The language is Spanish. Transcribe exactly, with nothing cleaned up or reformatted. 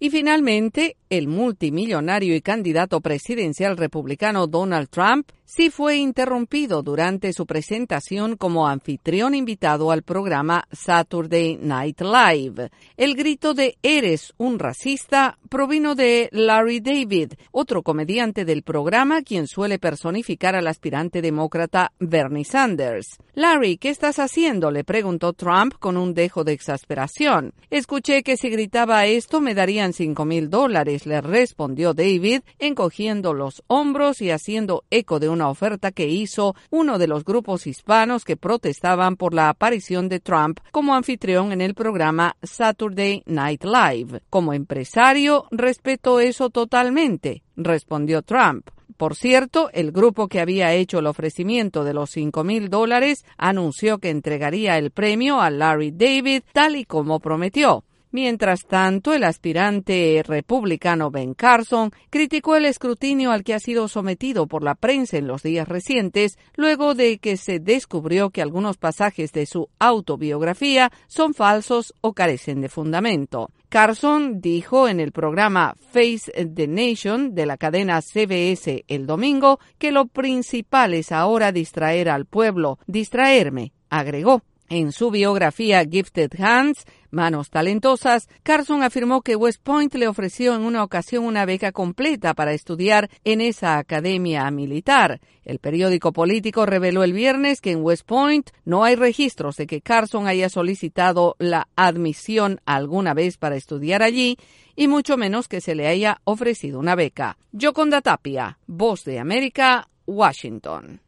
Y finalmente, el multimillonario y candidato presidencial republicano Donald Trump sí fue interrumpido durante su presentación como anfitrión invitado al programa Saturday Night Live. El grito de "eres un racista" provino de Larry David, otro comediante del programa, quien suele personificar al aspirante demócrata Bernie Sanders. "Larry, ¿qué estás haciendo?", le preguntó Trump con un dejo de exasperación. "Escuché que si gritaba esto me darían cinco mil dólares, le respondió David, encogiendo los hombros y haciendo eco de una oferta que hizo uno de los grupos hispanos que protestaban por la aparición de Trump como anfitrión en el programa Saturday Night Live. "Como empresario, respeto eso totalmente", respondió Trump. Por cierto, el grupo que había hecho el ofrecimiento de los cinco mil dólares anunció que entregaría el premio a Larry David tal y como prometió. Mientras tanto, el aspirante republicano Ben Carson criticó el escrutinio al que ha sido sometido por la prensa en los días recientes, luego de que se descubrió que algunos pasajes de su autobiografía son falsos o carecen de fundamento. Carson dijo en el programa Face the Nation de la cadena C B S el domingo que lo principal es ahora distraer al pueblo, distraerme, agregó. En su biografía Gifted Hands, Manos Talentosas, Carson afirmó que West Point le ofreció en una ocasión una beca completa para estudiar en esa academia militar. El periódico político reveló el viernes que en West Point no hay registros de que Carson haya solicitado la admisión alguna vez para estudiar allí, y mucho menos que se le haya ofrecido una beca. Yoconda Tapia, Voz de América, Washington.